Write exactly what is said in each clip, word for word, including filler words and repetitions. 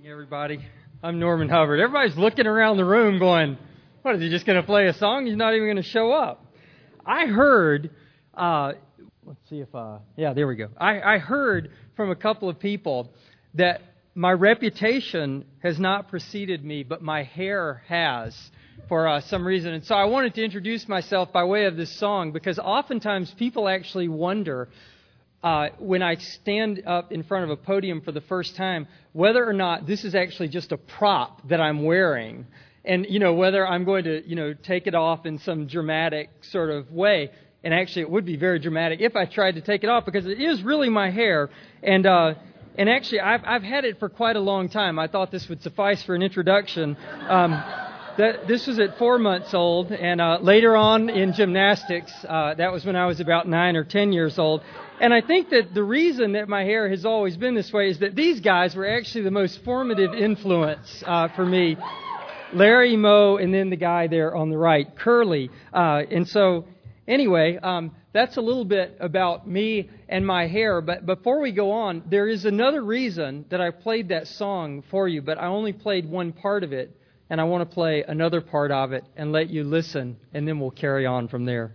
Everybody, I'm Norman Hubbard. Everybody's looking around the room going, what, is he just going to play a song? He's not even going to show up. I heard, uh, let's see if, uh, yeah, there we go. I, I heard from a couple of people that my reputation has not preceded me, but my hair has for uh, some reason. And so I wanted to introduce myself by way of this song, because oftentimes people actually wonder, Uh, when I stand up in front of a podium for the first time, whether or not this is actually just a prop that I'm wearing, and you know whether I'm going to you know take it off in some dramatic sort of way. And actually, it would be very dramatic if I tried to take it off, because it is really my hair. And uh, and actually, I've I've had it for quite a long time. I thought this would suffice for an introduction. Um, that this was at four months old, and uh, later on in gymnastics, uh, that was when I was about nine or ten years old. And I think that the reason that my hair has always been this way is that these guys were actually the most formative influence uh, for me. Larry, Moe, and then the guy there on the right, Curly. Uh, and so, anyway, um, that's a little bit about me and my hair. But before we go on, there is another reason that I played that song for you, but I only played one part of it. And I want to play another part of it and let you listen, and then we'll carry on from there.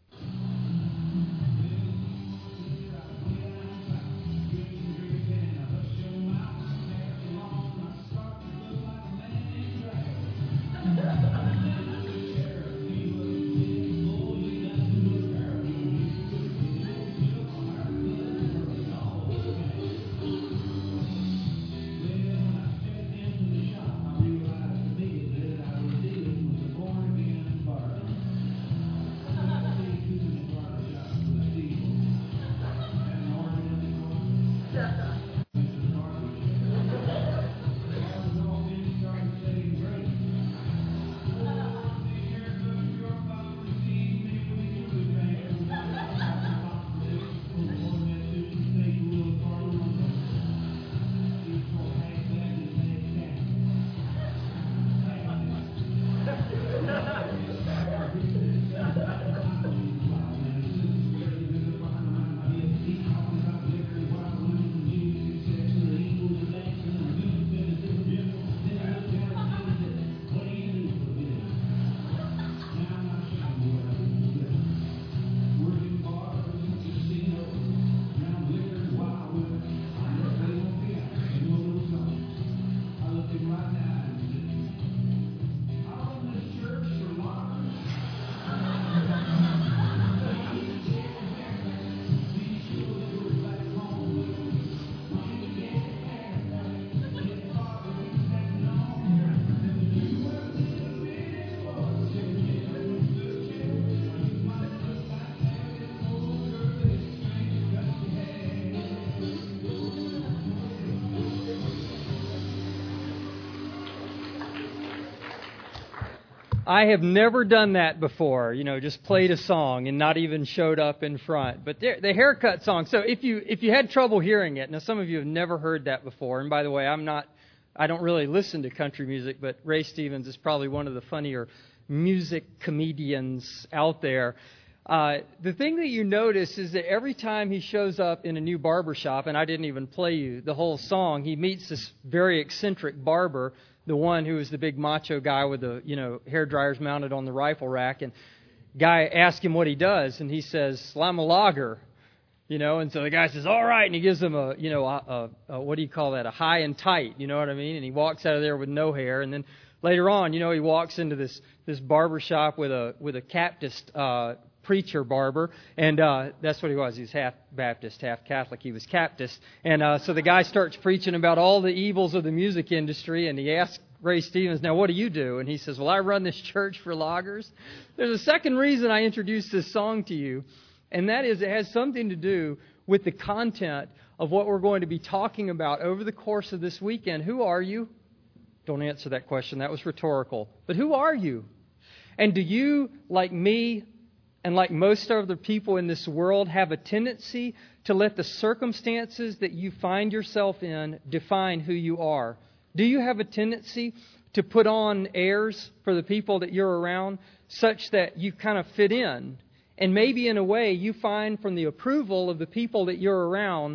I have never done that before, you know, just played a song and not even showed up in front. But the haircut song, so if you if you had trouble hearing it, now some of you have never heard that before. And by the way, I'm not, I don't really listen to country music, but Ray Stevens is probably one of the funnier music comedians out there. Uh, the thing that you notice is that every time he shows up in a new barber shop, and I didn't even play you the whole song, he meets this very eccentric barber, the one who is the big macho guy with the, you know, hair dryers mounted on the rifle rack. And guy asks him what he does, and he says, well, I'm a logger, you know. And so the guy says, all right, and he gives him a, you know, a, a, a, what do you call that, a high and tight, you know what I mean? And he walks out of there with no hair. And then later on, you know, he walks into this this barber shop with a with a Baptist uh, preacher barber, and uh, that's what he was. He was half Baptist, half Catholic. He was Baptist. And uh, so the guy starts preaching about all the evils of the music industry, and he asks Ray Stevens, now what do you do? And he says, well, I run this church for loggers. There's a second reason I introduced this song to you, and that is it has something to do with the content of what we're going to be talking about over the course of this weekend. Who are you? Don't answer that question. That was rhetorical. But who are you? And do you, like me, and like most other people in this world, have a tendency to let the circumstances that you find yourself in define who you are? Do you have a tendency to put on airs for the people that you're around such that you kind of fit in? And maybe in a way you find from the approval of the people that you're around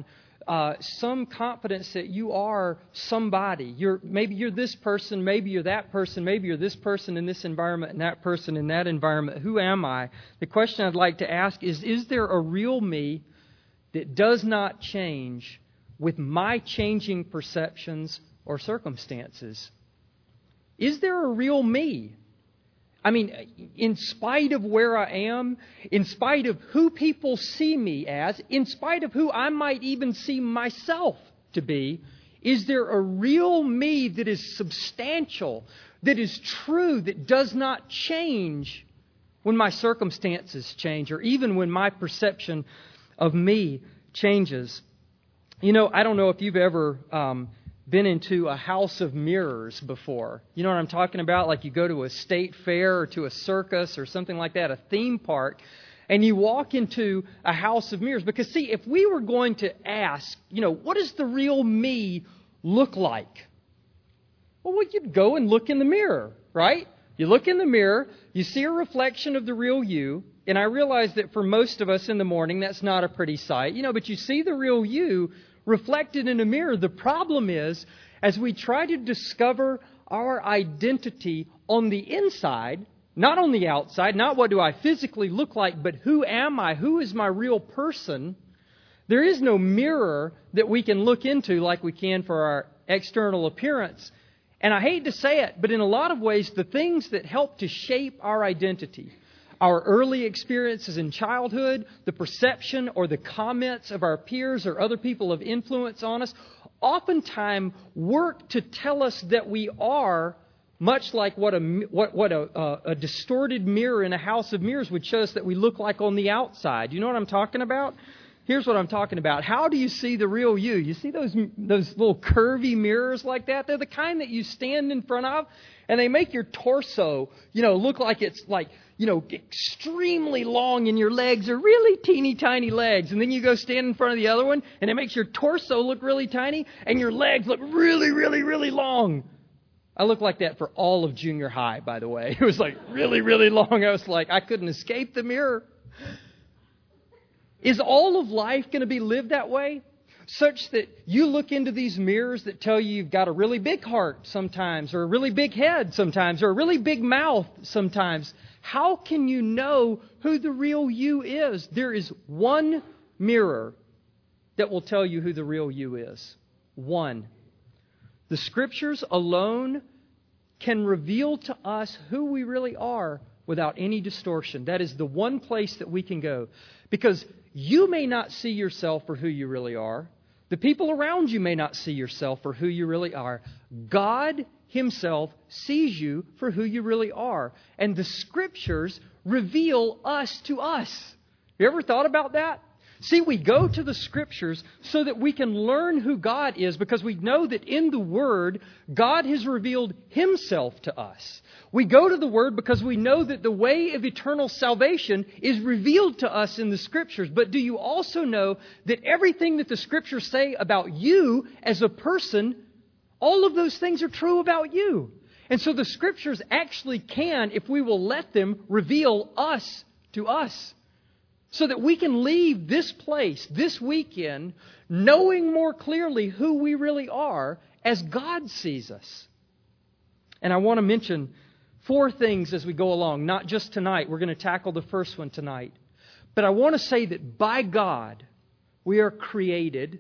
uh, some confidence that you are somebody. You're maybe you're this person, maybe you're that person, maybe you're this person in this environment and that person in that environment. Who am I? The question I'd like to ask is, is there a real me that does not change with my changing perceptions or circumstances? Is there a real me? I mean, in spite of where I am, in spite of who people see me as, in spite of who I might even see myself to be, is there a real me that is substantial, that is true, that does not change when my circumstances change or even when my perception of me changes? You know, I don't know if you've ever um, been into a house of mirrors before. You know what I'm talking about? Like you go to a state fair or to a circus or something like that, a theme park, and you walk into a house of mirrors. Because see, if we were going to ask, you know, what does the real me look like? Well, we could go and look in the mirror, right? You look in the mirror, you see a reflection of the real you, and I realize that for most of us in the morning, that's not a pretty sight, you know, but you see the real you reflected in a mirror. The problem is, as we try to discover our identity on the inside, not on the outside, not what do I physically look like, but who am I? Who is my real person? There is no mirror that we can look into like we can for our external appearance. And I hate to say it, but in a lot of ways, the things that help to shape our identity, our early experiences in childhood, the perception or the comments of our peers or other people of influence on us, oftentimes work to tell us that we are much like what a what what a, a, a distorted mirror in a house of mirrors would show us that we look like on the outside. You know what I'm talking about? Here's what I'm talking about. How do you see the real you? You see those those little curvy mirrors like that? They're the kind that you stand in front of, and they make your torso, you know, look like it's like, you know, extremely long, and your legs are really teeny tiny legs. And then you go stand in front of the other one, and it makes your torso look really tiny, and your legs look really, really, really long. I looked like that for all of junior high, by the way. It was like really, really long. I was like, I couldn't escape the mirror. Is all of life going to be lived that way? Such that you look into these mirrors that tell you you've got a really big heart sometimes, or a really big head sometimes, or a really big mouth sometimes. How can you know who the real you is? There is one mirror that will tell you who the real you is. One. The Scriptures alone can reveal to us who we really are without any distortion. That is the one place that we can go. Because you may not see yourself for who you really are. The people around you may not see yourself for who you really are. God Himself sees you for who you really are. And the Scriptures reveal us to us. You ever thought about that? See, we go to the Scriptures so that we can learn who God is, because we know that in the Word, God has revealed Himself to us. We go to the Word because we know that the way of eternal salvation is revealed to us in the Scriptures. But do you also know that everything that the Scriptures say about you as a person, all of those things are true about you? And so the Scriptures actually can, if we will let them, reveal us to us. So that we can leave this place, this weekend, knowing more clearly who we really are as God sees us. And I want to mention four things as we go along, not just tonight. We're going to tackle the first one tonight. But I want to say that by God, we are created,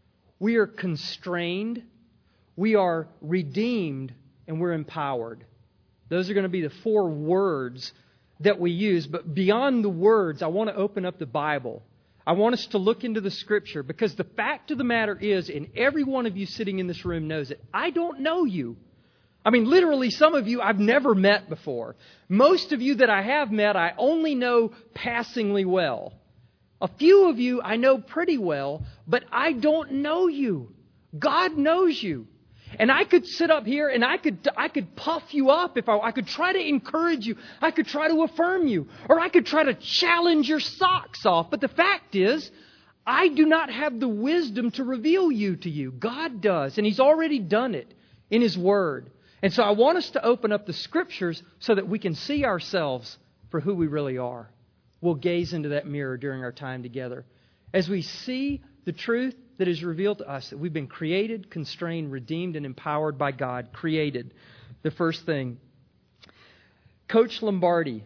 we are constrained, we are redeemed, and we're empowered. Those are going to be the four words that we use. But beyond the words, I want to open up the Bible. I want us to look into the Scripture, because the fact of the matter is, and every one of you sitting in this room knows it, I don't know you. I mean, literally, some of you I've never met before. Most of you that I have met, I only know passingly well. A few of you I know pretty well, but I don't know you. God knows you. And I could sit up here and I could I could puff you up if I, I could try to encourage you. I could try to affirm you. Or I could try to challenge your socks off. But the fact is, I do not have the wisdom to reveal you to you. God does. And He's already done it in His Word. And so I want us to open up the Scriptures so that we can see ourselves for who we really are. We'll gaze into that mirror during our time together. As we see the truth that is revealed to us that we've been created, constrained, redeemed, and empowered by God. Created. The first thing. Coach Lombardi.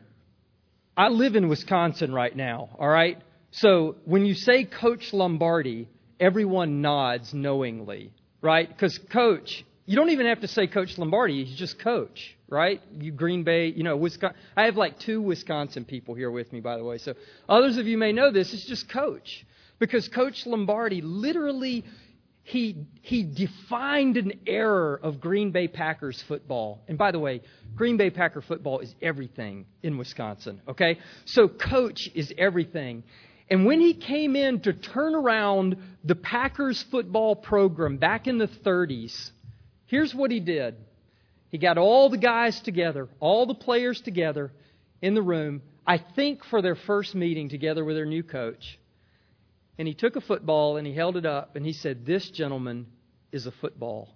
I live in Wisconsin right now, all right? So when you say Coach Lombardi, everyone nods knowingly, right? Because Coach, you don't even have to say Coach Lombardi. He's just Coach, right? You Green Bay, you know, Wisconsin. I have like two Wisconsin people here with me, by the way. So others of you may know this. It's just Coach. Because Coach Lombardi literally, he he defined an era of Green Bay Packers football. And by the way, Green Bay Packer football is everything in Wisconsin, okay? So Coach is everything. And when he came in to turn around the Packers football program back in the thirties, here's what he did. He got all the guys together, all the players together in the room, I think for their first meeting together with their new coach. And he took a football and he held it up and he said, "This gentleman is a football."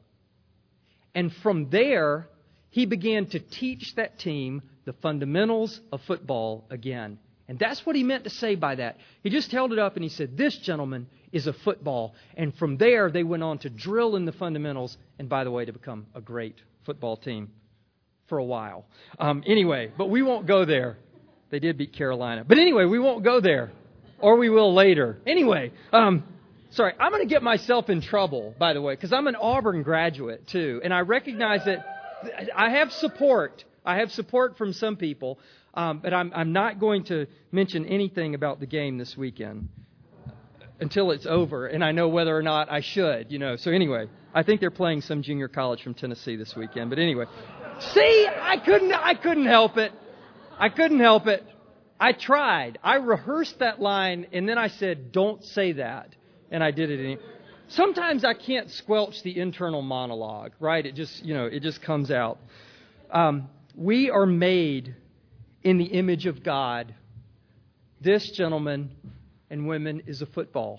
And from there, he began to teach that team the fundamentals of football again. And that's what he meant to say by that. He just held it up and he said, "This gentleman is a football." And from there, they went on to drill in the fundamentals. And by the way, to become a great football team for a while. Um, anyway, but we won't go there. They did beat Carolina. But anyway, we won't go there. Or we will later. Anyway, um, sorry, I'm going to get myself in trouble, by the way, because I'm an Auburn graduate, too. And I recognize that I have support. I have support from some people. Um, but I'm, I'm not going to mention anything about the game this weekend until it's over. And I know whether or not I should, you know. So anyway, I think they're playing some junior college from Tennessee this weekend. But anyway, see, I couldn't, I couldn't help it. I couldn't help it. I tried. I rehearsed that line, and then I said, "Don't say that." And I did it anyway. Sometimes I can't squelch the internal monologue, right? It just, you know, it just comes out. Um, we are made in the image of God. This, gentlemen and women, is a football.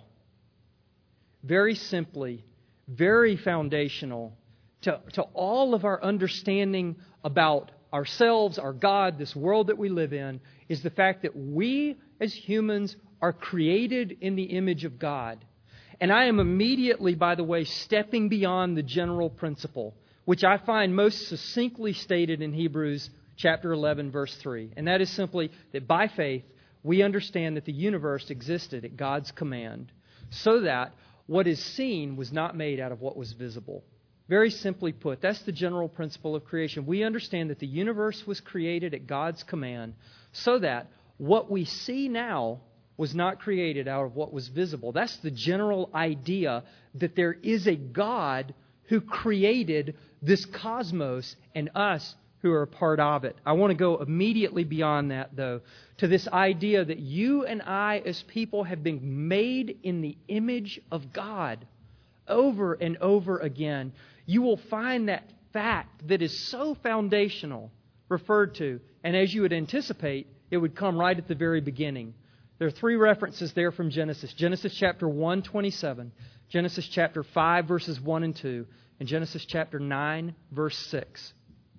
Very simply, very foundational to, to all of our understanding about ourselves, our God, this world that we live in, is the fact that we as humans are created in the image of God. And I am immediately, by the way, stepping beyond the general principle, which I find most succinctly stated in Hebrews chapter eleven, verse three. And that is simply that by faith, we understand that the universe existed at God's command, so that what is seen was not made out of what was visible. Very simply put, that's the general principle of creation. We understand that the universe was created at God's command so that what we see now was not created out of what was visible. That's the general idea that there is a God who created this cosmos and us who are a part of it. I want to go immediately beyond that, though, to this idea that you and I as people have been made in the image of God over and over again. You will find that fact that is so foundational referred to. And as you would anticipate, it would come right at the very beginning. There are three references there from Genesis. Genesis chapter one, twenty-seven. Genesis chapter five, verses one and two. And Genesis chapter nine, verse six.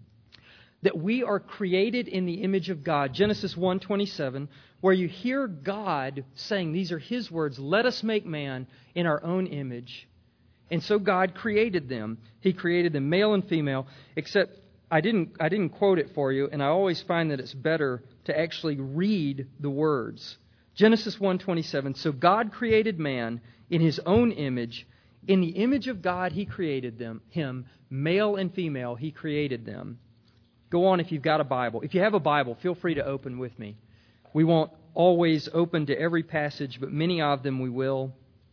That we are created in the image of God. Genesis one, twenty-seven, where you hear God saying, these are His words, "Let us make man in our own image." And so God created them. He created them male and female, except I didn't I didn't quote it for you, and I always find that it's better to actually read the words. Genesis one twenty-seven, so God created man in His own image. In the image of God He created them, him, male and female, He created them. Go on if you've got a Bible. If you have a Bible, feel free to open with me. We won't always open to every passage, but many of them we will.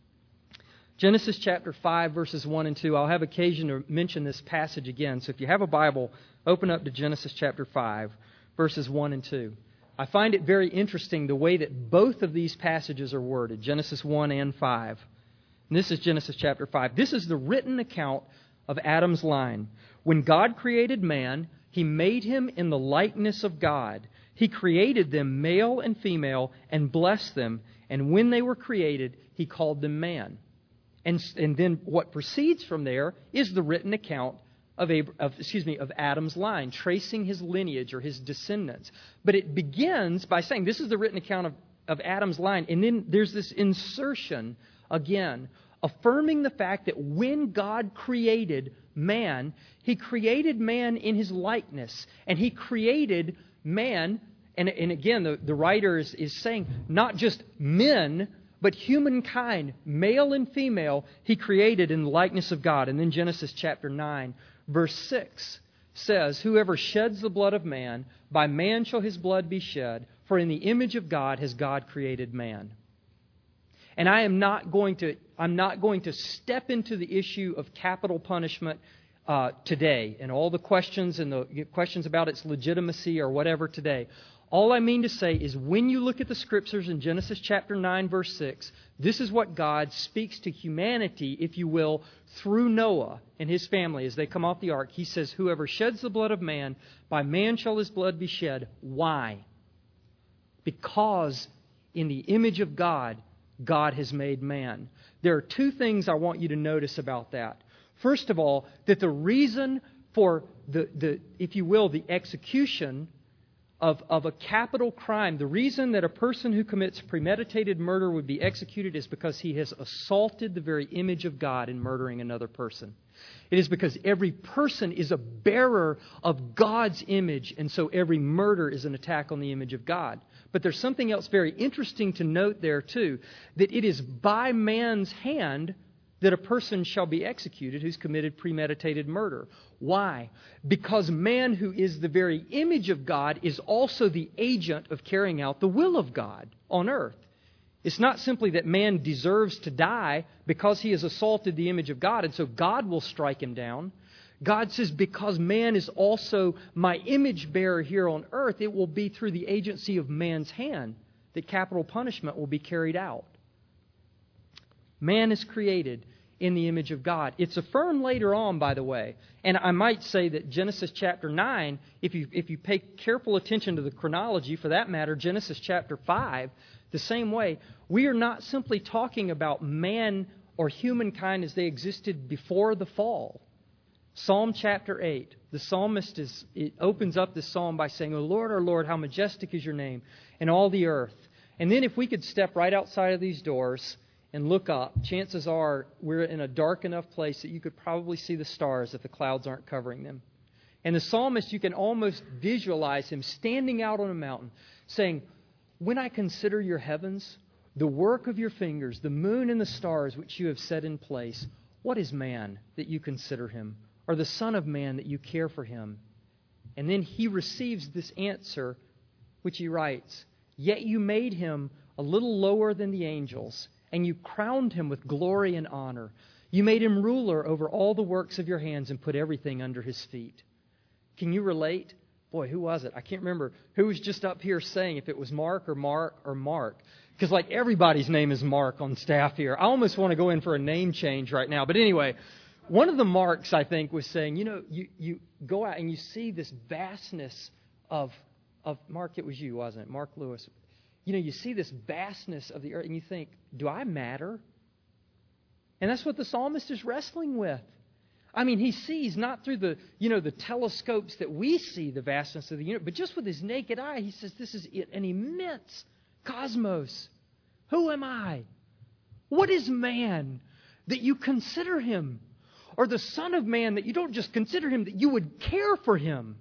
Genesis chapter five, verses one and two. I'll have occasion to mention this passage again. So if you have a Bible, open up to Genesis chapter five, verses one and two. I find it very interesting the way that both of these passages are worded, Genesis one and five. And this is Genesis chapter five. This is the written account of Adam's line. When God created man, He made him in the likeness of God. He created them male and female and blessed them. And when they were created, He called them man. And, and then what proceeds from there is the written account of, Ab- of excuse me of Adam's line, tracing his lineage or his descendants. But it begins by saying this is the written account of, of Adam's line, and then there's this insertion again affirming the fact that when God created man, He created man in His likeness, and He created man, and, and again, the, the writer is, is saying not just men, but humankind, male and female, He created in the likeness of God. And then Genesis chapter nine, verse six says, "Whoever sheds the blood of man, by man shall his blood be shed, for in the image of God has God created man." And I am not going to, I'm not going to step into the issue of capital punishment uh, today and all the questions and the questions about its legitimacy or whatever today. All I mean to say is when you look at the Scriptures in Genesis chapter nine, verse six, this is what God speaks to humanity, if you will, through Noah and his family as they come off the ark. He says, "Whoever sheds the blood of man, by man shall his blood be shed." Why? Because in the image of God, God has made man. There are two things I want you to notice about that. First of all, that the reason for the, the if you will, the execution Of, of a capital crime, the reason that a person who commits premeditated murder would be executed is because he has assaulted the very image of God in murdering another person. It is because every person is a bearer of God's image, and so every murder is an attack on the image of God. But there's something else very interesting to note there too, that it is by man's hand that a person shall be executed who's committed premeditated murder. Why? Because man, who is the very image of God, is also the agent of carrying out the will of God on earth. It's not simply that man deserves to die because he has assaulted the image of God, and so God will strike him down. God says, because man is also my image bearer here on earth, it will be through the agency of man's hand that capital punishment will be carried out. Man is created in the image of God. It's affirmed later on, by the way. And I might say that Genesis chapter nine, if you if you pay careful attention to the chronology, for that matter, Genesis chapter five, the same way, we are not simply talking about man or humankind as they existed before the fall. Psalm chapter eight, the psalmist is it opens up this psalm by saying, "O Lord, our Lord, how majestic is your name in all the earth." And then if we could step right outside of these doors and look up, chances are we're in a dark enough place that you could probably see the stars if the clouds aren't covering them. And the psalmist, you can almost visualize him standing out on a mountain saying, "When I consider your heavens, the work of your fingers, the moon and the stars which you have set in place, what is man that you consider him, or the son of man that you care for him?" And then he receives this answer, which he writes, "Yet you made him a little lower than the angels, and you crowned him with glory and honor. You made him ruler over all the works of your hands and put everything under his feet." Can you relate? Boy, who was it? I can't remember who was just up here saying if it was Mark or Mark or Mark. Because like everybody's name is Mark on staff here. I almost want to go in for a name change right now. But anyway, one of the Marks, I think, was saying, you know, you, you go out and you see this vastness of, of, Mark, it was you, wasn't it? Mark Lewis. You know, you see this vastness of the earth and you think, do I matter? And that's what the psalmist is wrestling with. I mean, he sees not through the, you know, the telescopes that we see the vastness of the universe, but just with his naked eye, he says, this is an immense cosmos. Who am I? What is man that you consider him? Or the Son of Man that you don't just consider him, that you would care for him?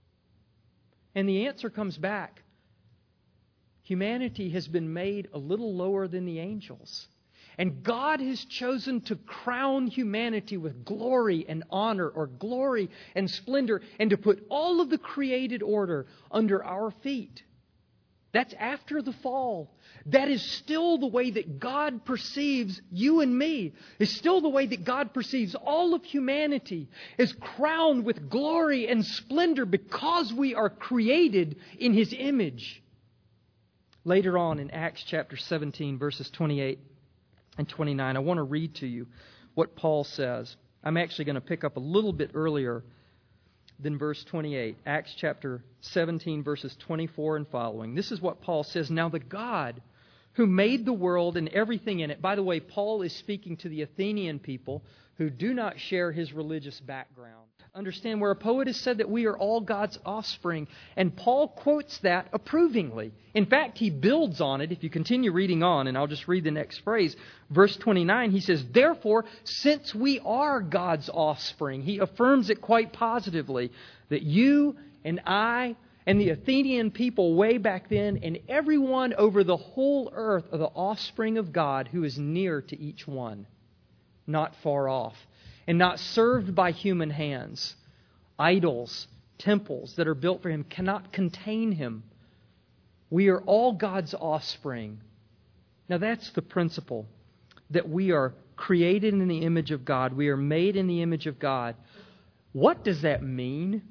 And the answer comes back. Humanity has been made a little lower than the angels. And God has chosen to crown humanity with glory and honor, or glory and splendor, and to put all of the created order under our feet. That's after the fall. That is still the way that God perceives you and me. It's still the way that God perceives all of humanity, is crowned with glory and splendor because we are created in His image. Later on in Acts chapter seventeen, verses twenty-eight and twenty-nine, I want to read to you what Paul says. I'm actually going to pick up a little bit earlier than verse twenty-eight. Acts chapter seventeen, verses twenty-four and following. This is what Paul says. "Now the God who made the world and everything in it." By the way, Paul is speaking to the Athenian people who do not share his religious background. Understand where a poet has said that we are all God's offspring. And Paul quotes that approvingly. In fact, he builds on it. If you continue reading on, and I'll just read the next phrase, verse twenty-nine, he says, therefore, since we are God's offspring, he affirms it quite positively, that you and I and the Athenian people way back then and everyone over the whole earth are the offspring of God who is near to each one, not far off, and not served by human hands. Idols, temples that are built for Him cannot contain Him. We are all God's offspring. Now that's the principle, that we are created in the image of God. We are made in the image of God. What does that mean?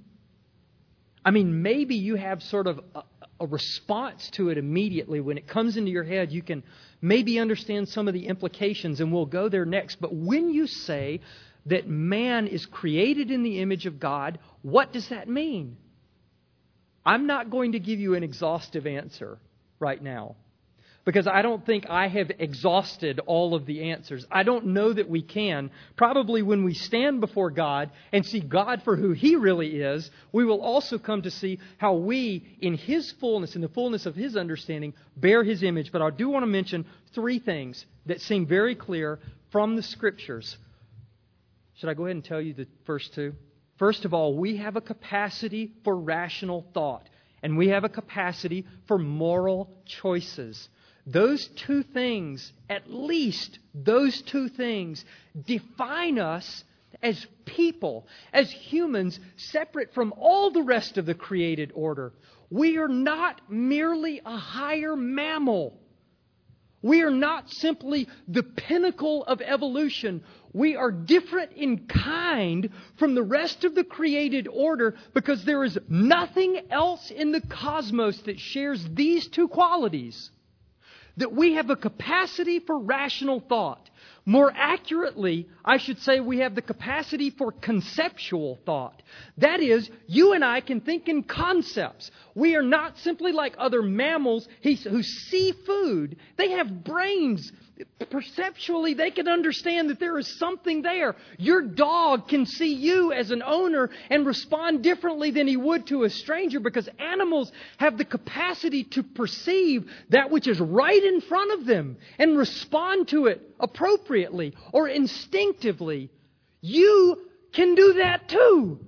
I mean, maybe you have sort of a, a response to it immediately. When it comes into your head, you can maybe understand some of the implications, and we'll go there next. But when you say that man is created in the image of God, what does that mean? I'm not going to give you an exhaustive answer right now, because I don't think I have exhausted all of the answers. I don't know that we can. Probably when we stand before God and see God for who He really is, we will also come to see how we, in His fullness, in the fullness of His understanding, bear His image. But I do want to mention three things that seem very clear from the Scriptures. Should I go ahead and tell you the first two? First of all, we have a capacity for rational thought, and we have a capacity for moral choices. Those two things, at least those two things, define us as people, as humans, separate from all the rest of the created order. We are not merely a higher mammal. We are not simply the pinnacle of evolution. We are different in kind from the rest of the created order because there is nothing else in the cosmos that shares these two qualities. That we have a capacity for rational thought. More accurately, I should say we have the capacity for conceptual thought. That is, you and I can think in concepts. We are not simply like other mammals who see food. They have brains. Perceptually, they can understand that there is something there. Your dog can see you as an owner and respond differently than he would to a stranger, because animals have the capacity to perceive that which is right in front of them and respond to it appropriately or instinctively. You can do that too.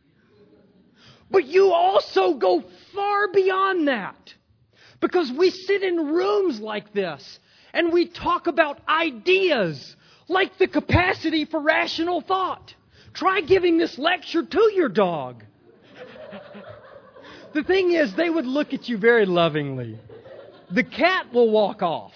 But you also go far beyond that, because we sit in rooms like this and we talk about ideas like the capacity for rational thought. Try giving this lecture to your dog. The thing is, they would look at you very lovingly. The cat will walk off.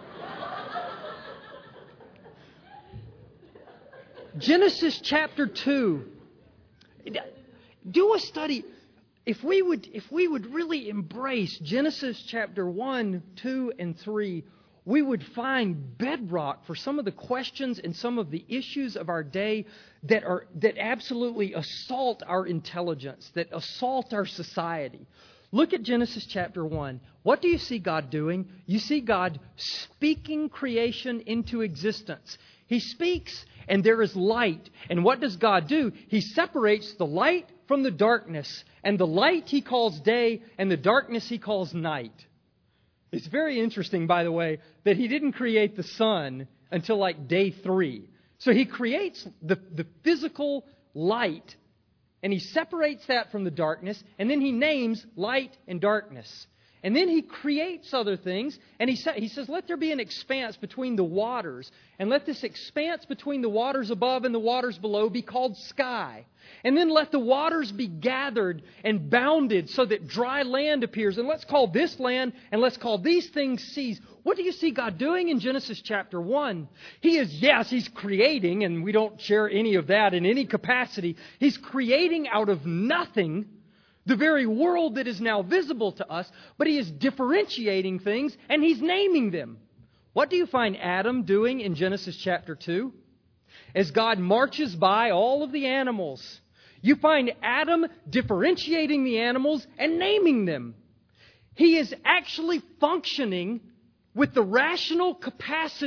Genesis chapter two. Do a study. If we would, if we would really embrace Genesis chapter one, two, and three, we would find bedrock for some of the questions and some of the issues of our day that are that absolutely assault our intelligence, that assault our society. Look at Genesis chapter one. What do you see God doing? You see God speaking creation into existence. He speaks and there is light. And what does God do? He separates the light from the darkness. And the light He calls day, and the darkness He calls night. It's very interesting, by the way, that He didn't create the sun until like day three. So He creates the, the physical light, and He separates that from the darkness, and then He names light and darkness. And then He creates other things, and He, sa- he says, let there be an expanse between the waters, and let this expanse between the waters above and the waters below be called sky. And then let the waters be gathered and bounded so that dry land appears. And let's call this land, and let's call these things seas. What do you see God doing in Genesis chapter one? He is, yes, He's creating, and we don't share any of that in any capacity. He's creating out of nothing the very world that is now visible to us, but He is differentiating things, and He's naming them. What do you find Adam doing in Genesis chapter two? As God marches by all of the animals, you find Adam differentiating the animals and naming them. He is actually functioning with the rational capacity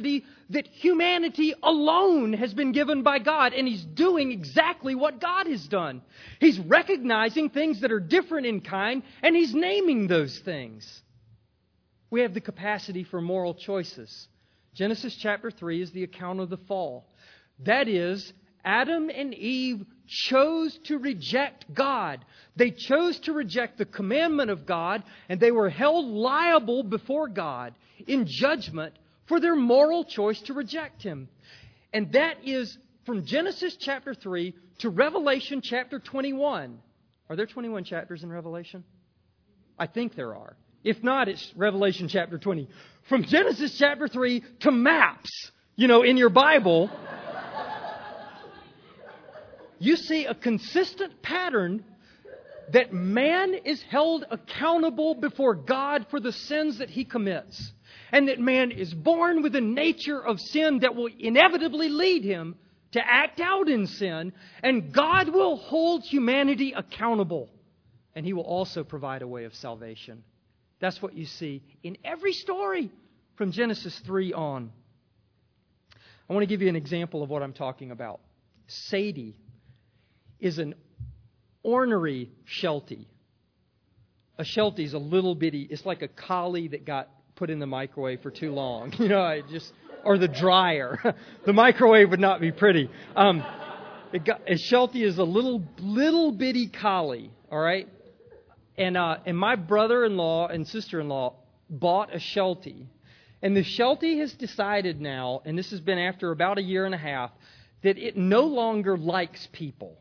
that humanity alone has been given by God, and He's doing exactly what God has done. He's recognizing things that are different in kind, and He's naming those things. We have the capacity for moral choices. Genesis chapter three is the account of the fall. That is, Adam and Eve chose to reject God. They chose to reject the commandment of God, and they were held liable before God in judgment for their moral choice to reject Him. And that is from Genesis chapter three to Revelation chapter twenty-one. Are there twenty-one chapters in Revelation? I think there are. If not, it's Revelation chapter twenty. From Genesis chapter three to maps, you know, in your Bible, you see a consistent pattern that man is held accountable before God for the sins that he commits. And that man is born with a nature of sin that will inevitably lead him to act out in sin. And God will hold humanity accountable. And He will also provide a way of salvation. That's what you see in every story from Genesis three on. I want to give you an example of what I'm talking about. Sadie is an ornery Sheltie. A Sheltie is a little bitty, it's like a collie that got put in the microwave for too long. You know, I just, or the dryer. The microwave would not be pretty. Um, it got, a Sheltie is a little, little bitty collie, all right? And uh, and my brother-in-law and sister-in-law bought a Sheltie. And the Sheltie has decided now, and this has been after about a year and a half, that it no longer likes people.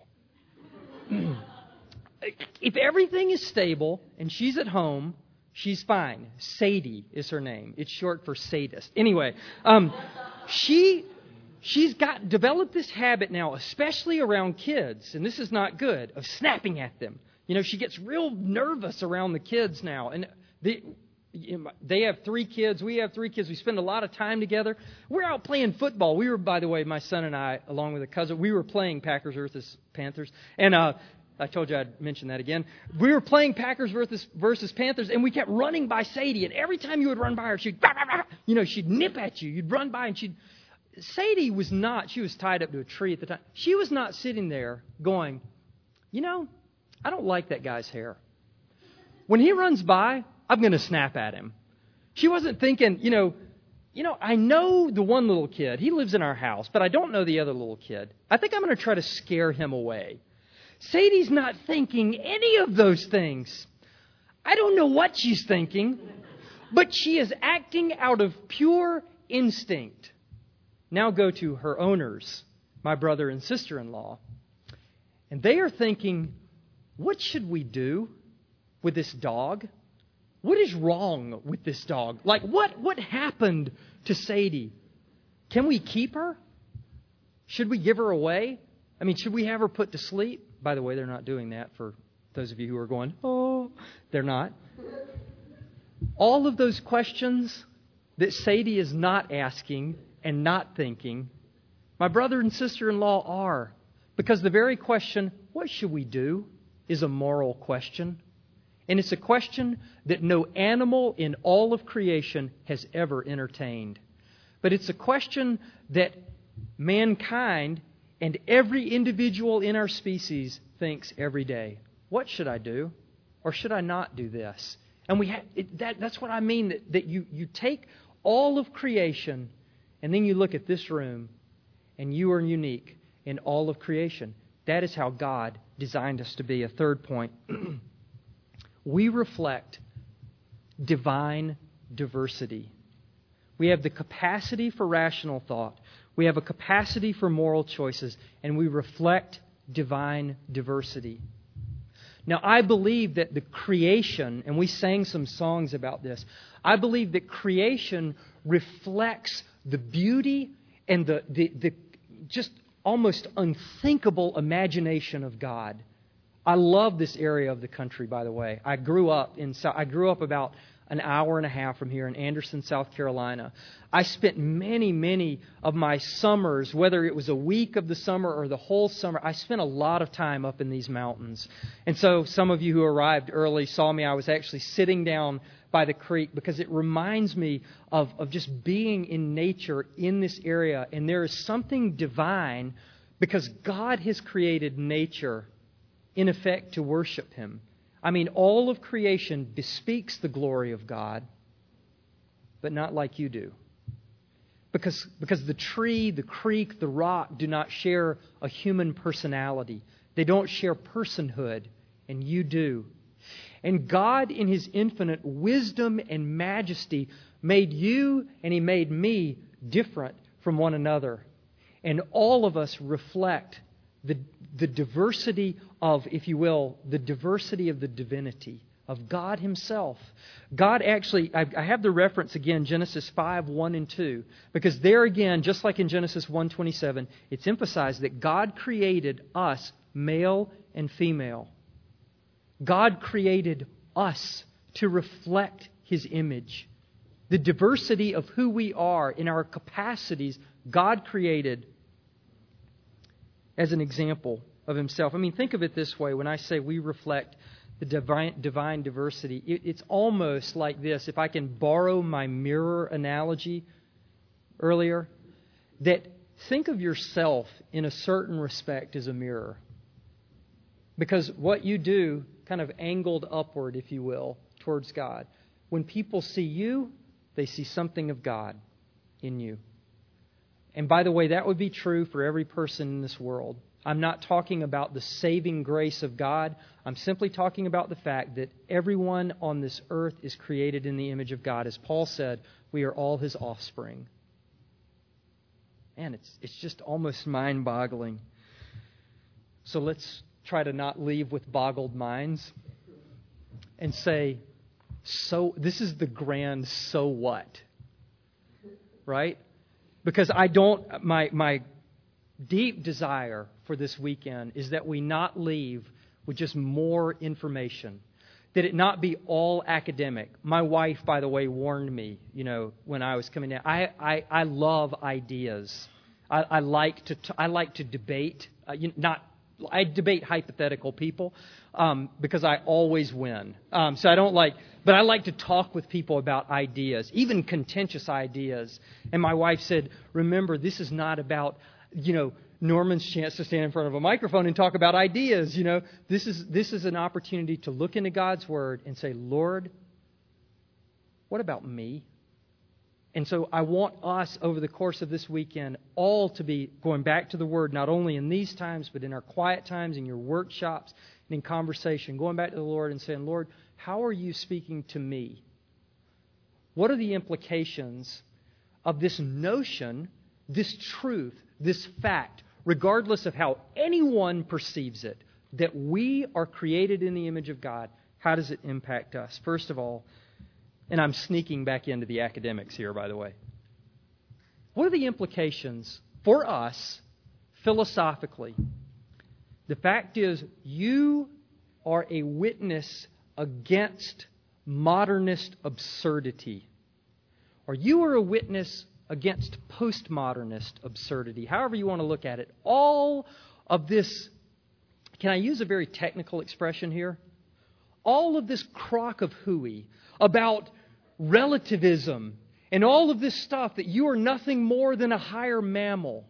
If everything is stable and she's at home, she's fine. Sadie is her name. It's short for sadist. Anyway, um, she she's got developed this habit now, especially around kids, and this is not good, of snapping at them. You know, she gets real nervous around the kids now. And they, they have three kids. We have three kids. We spend a lot of time together. We're out playing football. We were, by the way, my son and I, along with a cousin, we were playing Packers versus Panthers. And uh, I told you I'd mention that again. We were playing Packers versus, versus Panthers, and we kept running by Sadie. And every time you would run by her, she'd, you know, she'd nip at you. You'd run by, and she'd... Sadie was not, she was tied up to a tree at the time. She was not sitting there going, you know, I don't like that guy's hair. When he runs by, I'm going to snap at him. She wasn't thinking, you know, you know, I know the one little kid. He lives in our house, but I don't know the other little kid. I think I'm going to try to scare him away. Sadie's not thinking any of those things. I don't know what she's thinking, but she is acting out of pure instinct. Now go to her owners, my brother and sister-in-law. And they are thinking, what should we do with this dog? What is wrong with this dog? Like, what, what happened to Sadie? Can we keep her? Should we give her away? I mean, should we have her put to sleep? By the way, they're not doing that for those of you who are going, oh, they're not. All of those questions that Sadie is not asking and not thinking, my brother and sister-in-law are. Because the very question, what should we do, is a moral question. And it's a question that no animal in all of creation has ever entertained. But it's a question that mankind and every individual in our species thinks every day. What should I do? Or should I not do this? And we ha- it, that, that's what I mean, that, that you, you take all of creation and then you look at this room and you are unique in all of creation. That is how God designed us to be. A third point. We reflect divine diversity. We have the capacity for rational thought. We have a capacity for moral choices. And we reflect divine diversity. Now, I believe that the creation, and we sang some songs about this, I believe that creation reflects the beauty and the, the, the just almost unthinkable imagination of God. I love this area of the country, by the way. I grew up in I grew up about an hour and a half from here in Anderson, South Carolina. I spent many, many of my summers, whether it was a week of the summer or the whole summer, I spent a lot of time up in these mountains. And so some of you who arrived early saw me. I was actually sitting down by the creek because it reminds me of, of just being in nature in this area. And there is something divine because God has created nature in effect to worship Him. I mean, all of creation bespeaks the glory of God, but not like you do. Because, because the tree, the creek, the rock do not share a human personality. They don't share personhood, and you do. And God, in His infinite wisdom and majesty, made you and He made me different from one another. And all of us reflect the, the diversity of, if you will, the diversity of the divinity of God Himself. God actually, I, I have the reference again, Genesis five, one and two, because there again, just like in Genesis one twenty-seven, it's emphasized that God created us, male and female. God created us to reflect His image. The diversity of who we are in our capacities, God created as an example of Himself. I mean, think of it this way. When I say we reflect the divine, divine diversity, it, it's almost like this. If I can borrow my mirror analogy earlier, that think of yourself in a certain respect as a mirror. Because what you do, kind of angled upward, if you will, towards God. When people see you, they see something of God in you. And by the way, that would be true for every person in this world. I'm not talking about the saving grace of God. I'm simply talking about the fact that everyone on this earth is created in the image of God. As Paul said, we are all His offspring. Man, it's, it's just almost mind-boggling. So let's try to not leave with boggled minds and say, so this is the grand so what, right? Because I don't, my my deep desire for this weekend is that we not leave with just more information, that it not be all academic. My wife, by the way, warned me, you know, when I was coming in. I I, I love ideas. I, I like to t- I like to debate, uh, you know, not. I debate hypothetical people um, because I always win. Um, so I don't like, but I like to talk with people about ideas, even contentious ideas. And my wife said, remember, this is not about, you know, Norman's chance to stand in front of a microphone and talk about ideas. You know, this is this is an opportunity to look into God's Word and say, Lord, what about me? And so I want us, over the course of this weekend, all to be going back to the Word, not only in these times, but in our quiet times, in your workshops, and in conversation, going back to the Lord and saying, Lord, how are you speaking to me? What are the implications of this notion, this truth, this fact, regardless of how anyone perceives it, that we are created in the image of God? How does it impact us? First of all, and I'm sneaking back into the academics here, by the way. What are the implications for us philosophically? The fact is, you are a witness against modernist absurdity. Or you are a witness against postmodernist absurdity. However you want to look at it. All of this, can I use a very technical expression here? All of this crock of hooey about relativism and all of this stuff that you are nothing more than a higher mammal.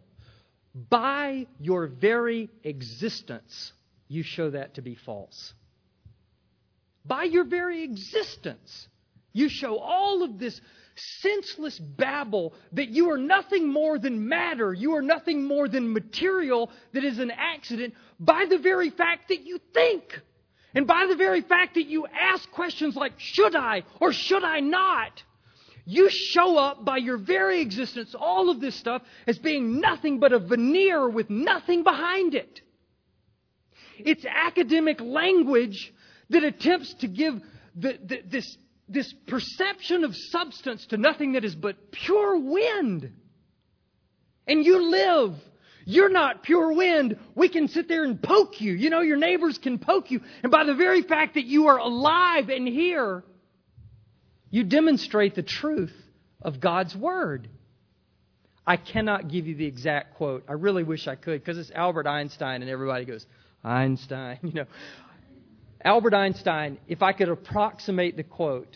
By your very existence, you show that to be false. By your very existence, you show all of this senseless babble that you are nothing more than matter, you are nothing more than material that is an accident by the very fact that you think. And by the very fact that you ask questions like, should I or should I not? You show up by your very existence, all of this stuff, as being nothing but a veneer with nothing behind it. It's academic language that attempts to give the, the, this, this perception of substance to nothing that is but pure wind. And you live. You're not pure wind. We can sit there and poke you. You know, your neighbors can poke you. And by the very fact that you are alive and here, you demonstrate the truth of God's Word. I cannot give you the exact quote. I really wish I could, because it's Albert Einstein and everybody goes, Einstein, you know. Albert Einstein, if I could approximate the quote,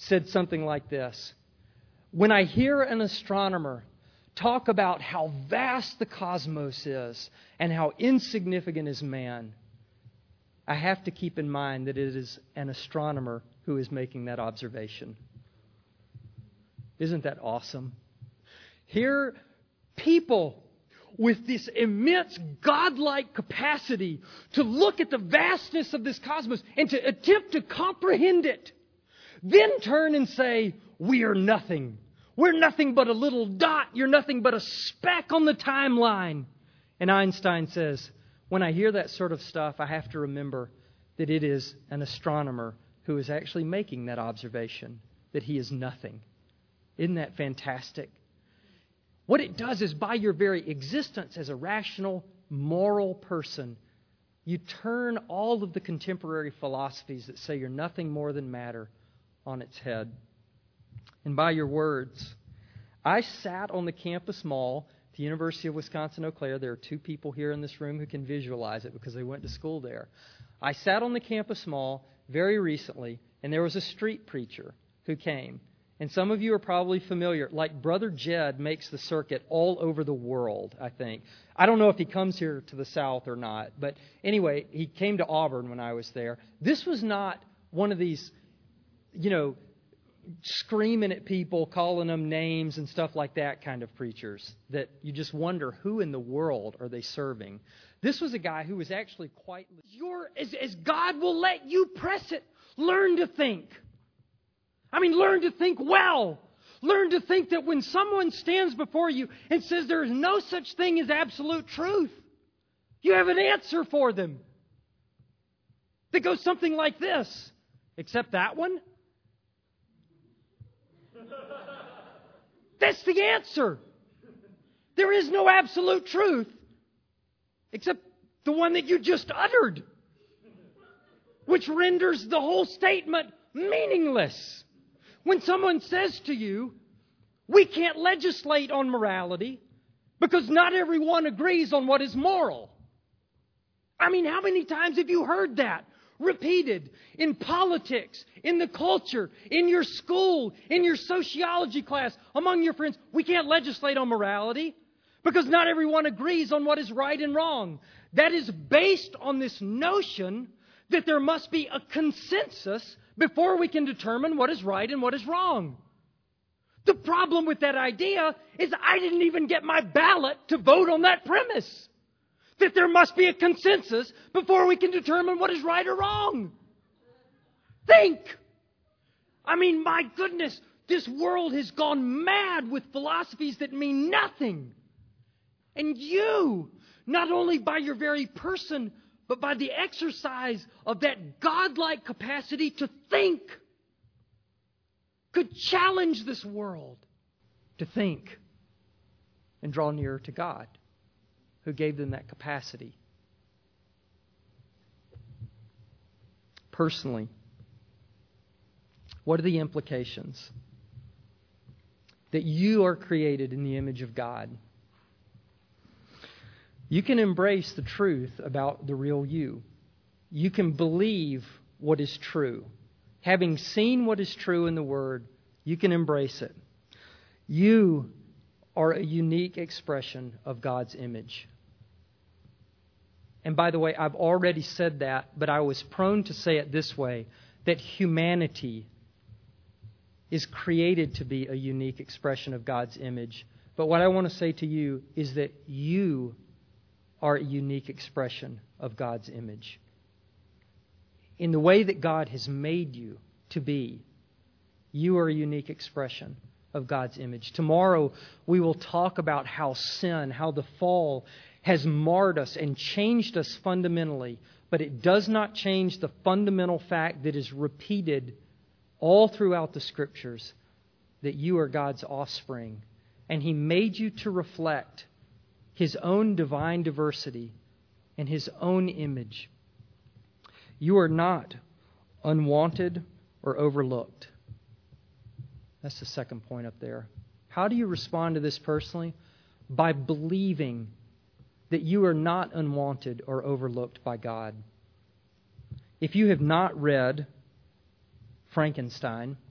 said something like this: "When I hear an astronomer talk about how vast the cosmos is and how insignificant is man, I have to keep in mind that it is an astronomer who is making that observation." Isn't that awesome? Here, people with this immense godlike capacity to look at the vastness of this cosmos and to attempt to comprehend it, then turn and say, "We are nothing. We're nothing but a little dot. You're nothing but a speck on the timeline." And Einstein says, when I hear that sort of stuff, I have to remember that it is an astronomer who is actually making that observation, that he is nothing. Isn't that fantastic? What it does is, by your very existence as a rational, moral person, you turn all of the contemporary philosophies that say you're nothing more than matter on its head. And by your words, I sat on the campus mall at the University of Wisconsin-Eau Claire. There are two people here in this room who can visualize it because they went to school there. I sat on the campus mall very recently, and there was a street preacher who came. And some of you are probably familiar, like Brother Jed makes the circuit all over the world, I think. I don't know if he comes here to the South or not, but anyway, he came to Auburn when I was there. This was not one of these, you know, screaming at people, calling them names and stuff like that kind of preachers that you just wonder, who in the world are they serving? This was a guy who was actually quite... Your, as, as God will let you press it, learn to think. I mean, learn to think well. Learn to think that when someone stands before you and says there is no such thing as absolute truth, you have an answer for them that goes something like this. Except that one? That's the answer. There is no absolute truth except the one that you just uttered, which renders the whole statement meaningless. When someone says to you, we can't legislate on morality because not everyone agrees on what is moral. I mean, how many times have you heard that repeated in politics, in the culture, in your school, in your sociology class, among your friends? We can't legislate on morality because not everyone agrees on what is right and wrong. That is based on this notion that there must be a consensus before we can determine what is right and what is wrong. The problem with that idea is I didn't even get my ballot to vote on that premise. That there must be a consensus before we can determine what is right or wrong. Think! I mean, my goodness, this world has gone mad with philosophies that mean nothing. And you, not only by your very person, but by the exercise of that godlike capacity to think, could challenge this world to think and draw nearer to God, who gave them that capacity. Personally, what are the implications? That you are created in the image of God. You can embrace the truth about the real you. You can believe what is true. Having seen what is true in the Word, you can embrace it. You are a unique expression of God's image. And by the way, I've already said that, but I was prone to say it this way, that humanity is created to be a unique expression of God's image. But what I want to say to you is that you are a unique expression of God's image. In the way that God has made you to be, you are a unique expression of God's image. Tomorrow we will talk about how sin, how the fall has marred us and changed us fundamentally, but it does not change the fundamental fact that is repeated all throughout the Scriptures, that you are God's offspring, and He made you to reflect His own divine diversity and His own image. You are not unwanted or overlooked. That's the second point up there. How do you respond to this personally? By believing that you are not unwanted or overlooked by God. If you have not read Frankenstein,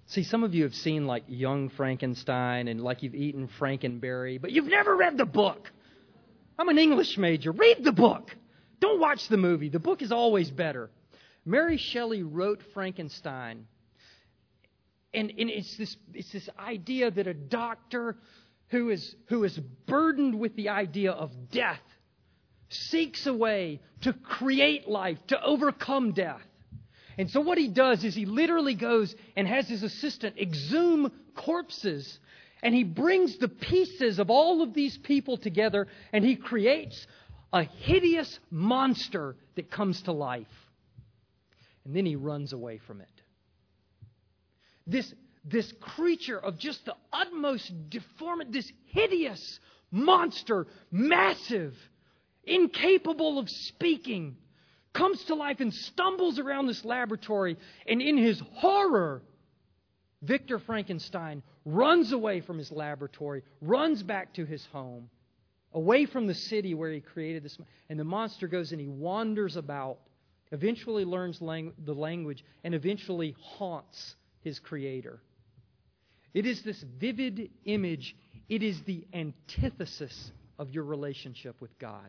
See, some of you have seen like Young Frankenstein and like you've eaten Frankenberry, but you've never read the book. I'm an English major. Read the book. Don't watch the movie. The book is always better. Mary Shelley wrote Frankenstein. And, and it's this it's this idea that a doctor who is who is burdened with the idea of death seeks a way to create life, to overcome death. And so what he does is he literally goes and has his assistant exhume corpses, and he brings the pieces of all of these people together, and he creates a hideous monster that comes to life. And then he runs away from it. This, this creature of just the utmost deformity, this hideous monster, massive, incapable of speaking, comes to life and stumbles around this laboratory. And in his horror, Victor Frankenstein runs away from his laboratory, runs back to his home, away from the city where he created this. And the monster goes and he wanders about, eventually learns lang- the language, and eventually haunts his creator. It is this vivid image. It is the antithesis of your relationship with God.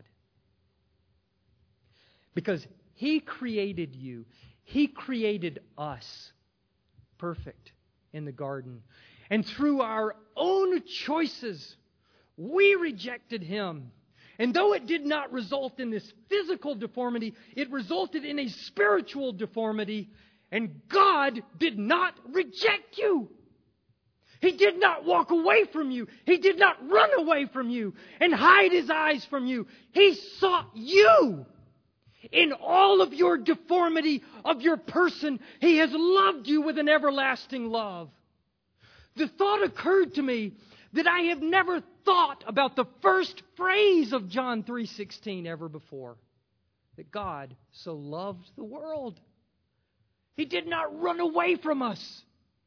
Because He created you. He created us perfect in the garden. And through our own choices, we rejected Him. And though it did not result in this physical deformity, it resulted in a spiritual deformity. And God did not reject you. He did not walk away from you. He did not run away from you and hide His eyes from you. He sought you. In all of your deformity of your person, He has loved you with an everlasting love. The thought occurred to me that I have never thought about the first phrase of John three sixteen ever before. That God so loved the world. He did not run away from us.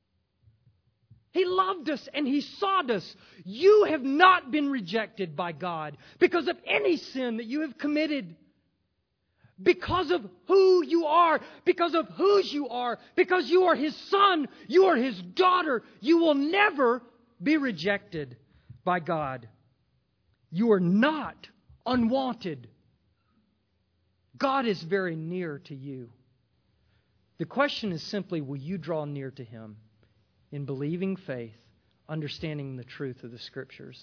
He loved us and He sought us. You have not been rejected by God because of any sin that you have committed. Because of who you are, because of whose you are, because you are His son, you are His daughter, you will never be rejected by God. You are not unwanted. God is very near to you. The question is simply, will you draw near to Him in believing faith, understanding the truth of the Scriptures?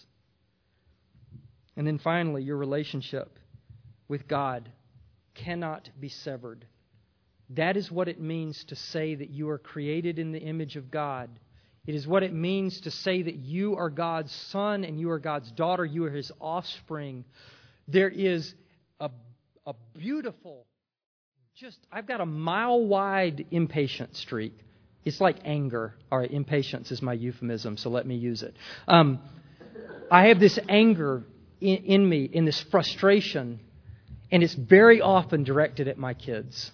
And then finally, your relationship with God cannot be severed. That is what it means to say that you are created in the image of God. It is what it means to say that you are God's son and you are God's daughter. You are His offspring. There is a, a beautiful, just, I've got a mile-wide impatient streak. It's like anger. All right, impatience is my euphemism, so let me use it. Um, I have this anger in, in me, in this frustration. And it's very often directed at my kids.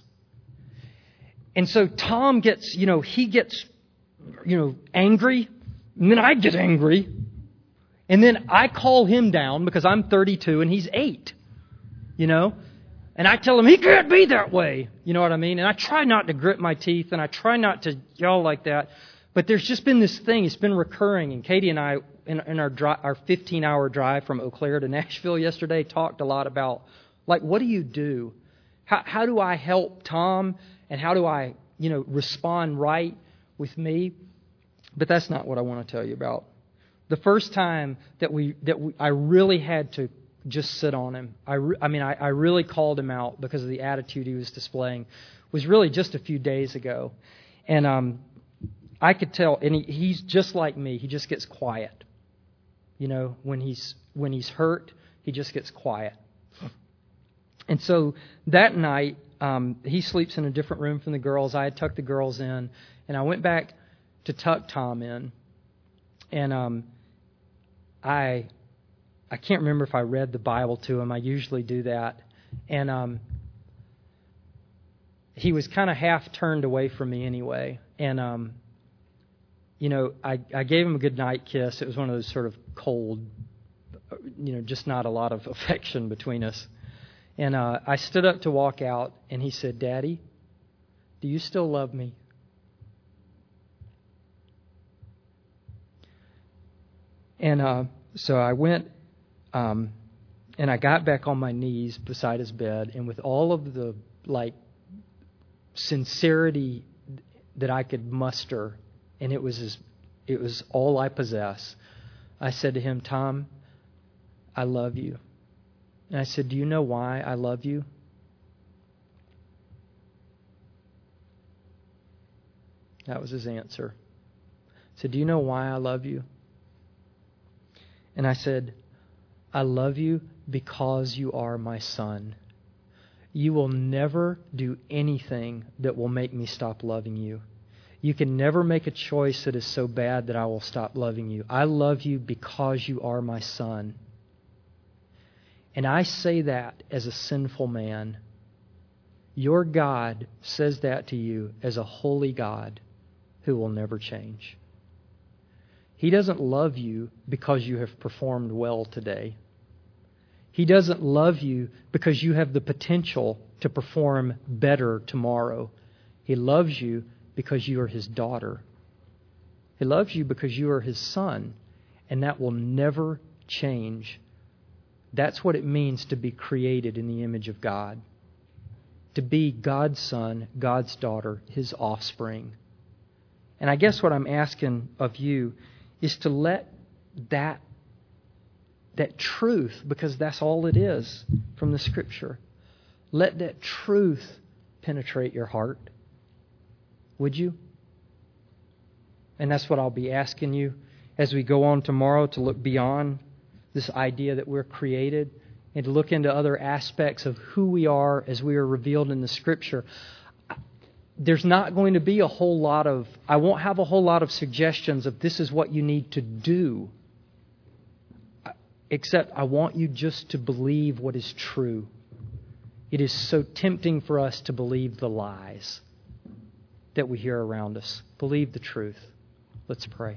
And so Tom gets, you know, he gets, you know, angry. And then I get angry. And then I call him down because I'm thirty-two and he's eight. You know? And I tell him he can't be that way. You know what I mean? And I try not to grit my teeth and I try not to yell like that. But there's just been this thing. It's been recurring. And Katie and I, in, in our dri- our fifteen-hour drive from Eau Claire to Nashville yesterday, talked a lot about, like, what do you do? How, how do I help Tom? And how do I, you know, respond right with me? But that's not what I want to tell you about. The first time that we that we, I really had to just sit on him, I, re, I mean, I, I really called him out because of the attitude he was displaying, was really just a few days ago. And um, I could tell, and he, he's just like me. He just gets quiet. You know, when he's when he's hurt, he just gets quiet. And so that night, um, he sleeps in a different room from the girls. I had tucked the girls in, and I went back to tuck Tom in. And um, I I can't remember if I read the Bible to him. I usually do that. And um, he was kind of half turned away from me anyway. And, um, you know, I, I gave him a good night kiss. It was one of those sort of cold, you know, just not a lot of affection between us. And uh, I stood up to walk out, and he said, "Daddy, do you still love me?" And uh, so I went um, and I got back on my knees beside his bed, and with all of the like sincerity that I could muster, and it was as, it was all I possess, I said to him, Tom, I love you. And I said, do you know why I love you? That was his answer. I said, do you know why I love you? And I said, I love you because you are my son. You will never do anything that will make me stop loving you. You can never make a choice that is so bad that I will stop loving you. I love you because you are my son. And I say that as a sinful man. Your God says that to you as a holy God who will never change. He doesn't love you because you have performed well today. He doesn't love you because you have the potential to perform better tomorrow. He loves you because you are His daughter. He loves you because you are His son, and that will never change. That's what it means to be created in the image of God. To be God's son, God's daughter, His offspring. And I guess what I'm asking of you is to let that, that truth, because that's all it is from the Scripture, let that truth penetrate your heart. Would you? And that's what I'll be asking you as we go on tomorrow, to look beyond this idea that we're created and to look into other aspects of who we are as we are revealed in the Scripture. There's not going to be a whole lot of, I won't have a whole lot of suggestions of this is what you need to do, except I want you just to believe what is true. It is so tempting for us to believe the lies that we hear around us. Believe the truth. Let's pray.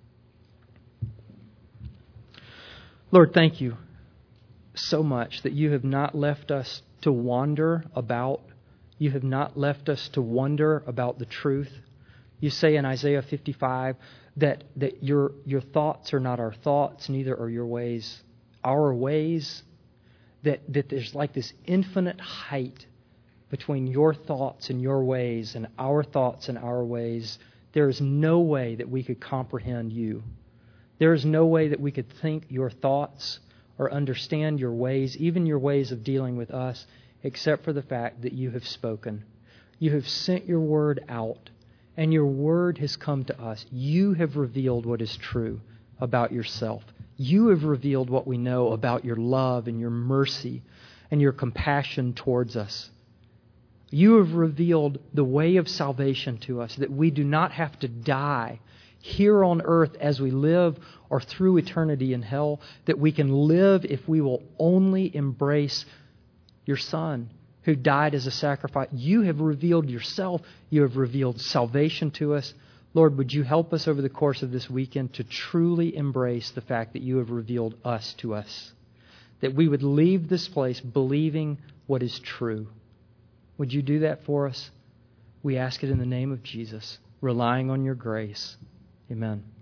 Lord, thank you so much that you have not left us to wander about. You have not left us to wonder about the truth. You say in Isaiah fifty-five that, that your, your thoughts are not our thoughts, neither are your ways our ways. That, that there's like this infinite height between your thoughts and your ways and our thoughts and our ways. There is no way that we could comprehend you. There is no way that we could think your thoughts or understand your ways, even your ways of dealing with us, except for the fact that you have spoken. You have sent your word out, and your word has come to us. You have revealed what is true about yourself. You have revealed what we know about your love and your mercy and your compassion towards us. You have revealed the way of salvation to us, that we do not have to die here on earth as we live or through eternity in hell, that we can live if we will only embrace your Son who died as a sacrifice. You have revealed yourself. You have revealed salvation to us. Lord, would you help us over the course of this weekend to truly embrace the fact that you have revealed us to us, that we would leave this place believing what is true. Would you do that for us? We ask it in the name of Jesus, relying on your grace. Amen.